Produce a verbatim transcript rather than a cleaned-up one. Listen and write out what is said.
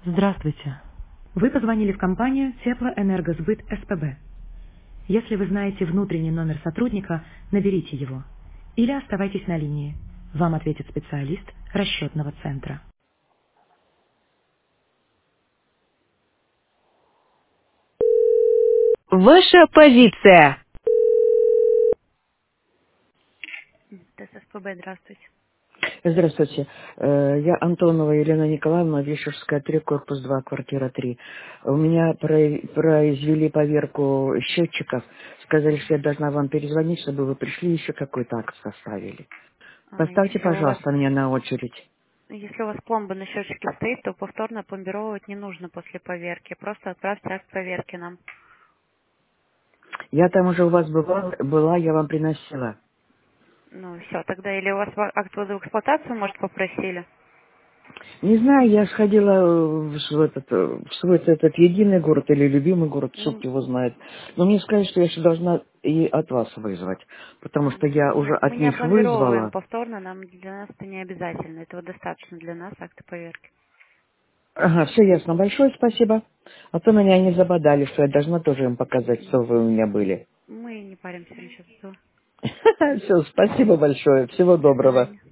Здравствуйте. Вы позвонили в компанию Теплоэнергосбыт СПБ. Если вы знаете внутренний номер сотрудника, наберите его. Или оставайтесь на линии. Вам ответит специалист расчетного центра. Ваша позиция. ТССПБ, здравствуйте. Здравствуйте. Э, Я Антонова Елена Николаевна, Вишерская, три, корпус два, квартира три. У меня про- произвели поверку счетчиков. Сказали, что я должна вам перезвонить, чтобы вы пришли, еще какой-то акт составили. А, Поставьте, Если у вас пожалуйста, меня на очередь. если у вас пломба на счетчике стоит, то повторно пломбировать не нужно после поверки. Просто отправьте акт проверки нам. Я там уже у вас бывала, была, я вам приносила. Ну все, тогда или у вас ва- акт ввода в эксплуатацию, может, попросили? Не знаю, я сходила э, в свой этот, э, в свой этот единый город или любимый город, суп Ну, его знает. Но мне сказали, что я еще должна и от вас вызвать, потому что я уже нет, мы от не них опломбировываем вызвала. повторно, нам для нас это не обязательно. Этого достаточно для нас акта поверки. Ага, все ясно. Большое спасибо. А то меня они забодали, что я должна тоже им показать, что вы у меня были. Мы не паримся насчет этого. Все, спасибо большое. Всего До доброго. свидания.